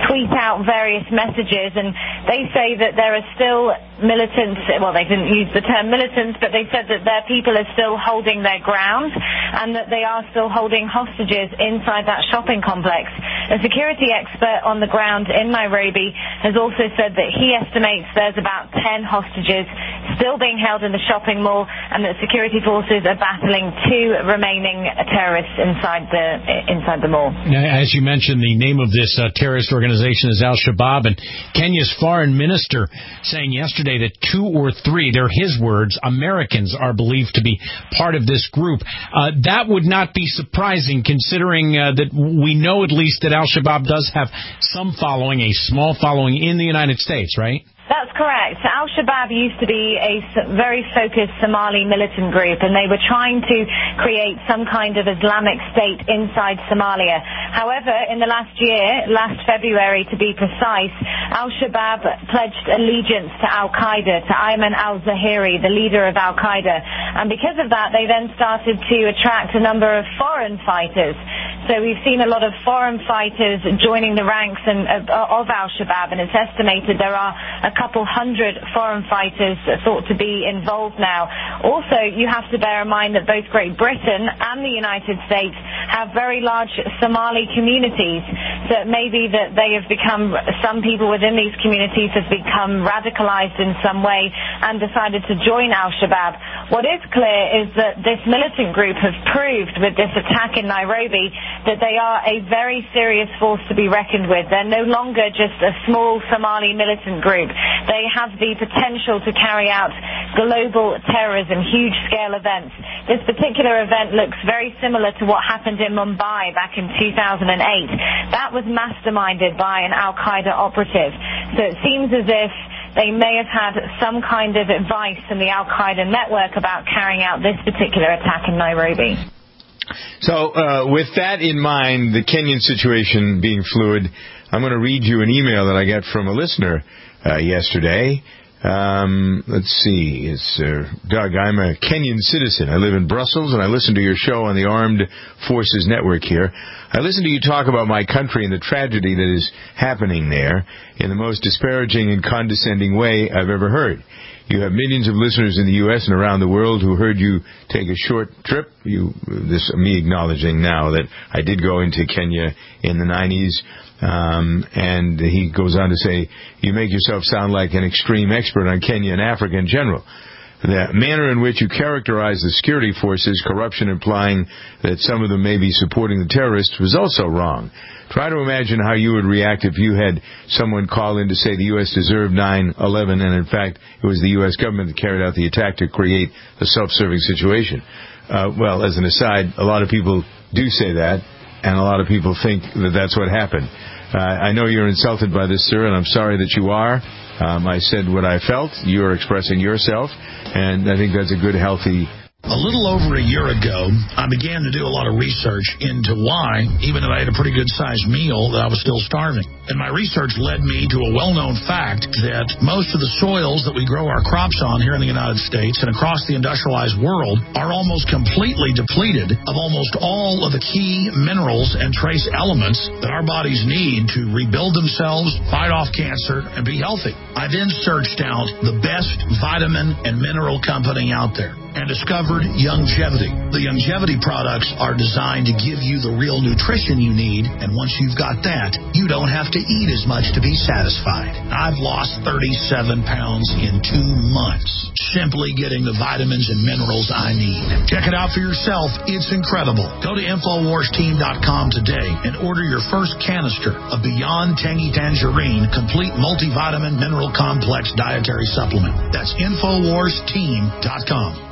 S18: tweet out various messages, and they say that there are still militants, well, they didn't use the term militants, but they said that their people are still holding their ground and that they are still holding hostages inside that shopping complex. A security expert on the ground in Nairobi has also said that he estimates there's about ten hostages still being held in the shopping mall, and that security forces are battling two remaining terrorists inside the inside the mall.
S17: Now, as you mentioned, the name of this uh, terrorist organization is Al-Shabaab, and Kenya's foreign minister saying yesterday that two or three, they're his words, Americans are believed to be part of this group. Uh, that would not be surprising, considering uh, that we know at least that Al-Shabaab does have some following, a small following in the United States, right?
S18: That's correct. Al-Shabaab used to be a very focused Somali militant group, and they were trying to create some kind of Islamic state inside Somalia. However, in the last year, last February to be precise, Al-Shabaab pledged allegiance to Al-Qaeda, to Ayman al-Zawahiri, the leader of Al-Qaeda. And because of that, they then started to attract a number of foreign fighters. So we've seen a lot of foreign fighters joining the ranks and, uh, of Al-Shabaab, and it's estimated there are a couple hundred foreign fighters thought to be involved now. Also, you have to bear in mind that both Great Britain and the United States have very large Somali communities. So it may be that they have become, some people within these communities have become radicalized in some way and decided to join Al-Shabaab. What is clear is that this militant group has proved with this attack in Nairobi that they are a very serious force to be reckoned with. They're no longer just a small Somali militant group. They have the potential to carry out global terrorism, huge-scale events. This particular event looks very similar to what happened in Mumbai back in two thousand eight. That was masterminded by an Al-Qaeda operative. So it seems as if they may have had some kind of advice from the Al-Qaeda network about carrying out this particular attack in Nairobi.
S1: So, uh, with that in mind, the Kenyan situation being fluid, I'm going to read you an email that I got from a listener uh, yesterday. Um, let's see. It's uh, Doug. I'm a Kenyan citizen. I live in Brussels, and I listen to your show on the Armed Forces Network here. I listen to you talk about my country and the tragedy that is happening there in the most disparaging and condescending way I've ever heard. You have millions of listeners in the U S and around the world who heard you take a short trip. You, this me acknowledging now that I did go into Kenya in the nineties. Um, and he goes on to say, you make yourself sound like an extreme expert on Kenya and Africa in general. The manner in which you characterize the security forces, corruption implying that some of them may be supporting the terrorists, was also wrong. Try to imagine how you would react if you had someone call in to say the U S deserved nine eleven, and in fact it was the U S government that carried out the attack to create a self-serving situation. Uh, well, as an aside, a lot of people do say that, and a lot of people think that that's what happened. Uh, I know you're insulted by this, sir, and I'm sorry that you are. Um, I said what I felt. You're expressing yourself, and I think that's a good, healthy...
S3: A little over a year ago, I began to do a lot of research into why, even though I had a pretty good-sized meal, that I was still starving. And my research led me to a well-known fact that most of the soils that we grow our crops on here in the United States and across the industrialized world are almost completely depleted of almost all of the key minerals and trace elements that our bodies need to rebuild themselves, fight off cancer, and be healthy. I then searched out the best vitamin and mineral company out there and discovered Youngevity. The Youngevity products are designed to give you the real nutrition you need, and once you've got that, you don't have to eat as much to be satisfied. I've lost thirty-seven pounds in two months, simply getting the vitamins and minerals I need. Check it out for yourself. It's incredible. Go to Infowars Team dot com today and order your first canister of Beyond Tangy Tangerine Complete Multivitamin Mineral Complex Dietary Supplement. That's Infowars Team dot com.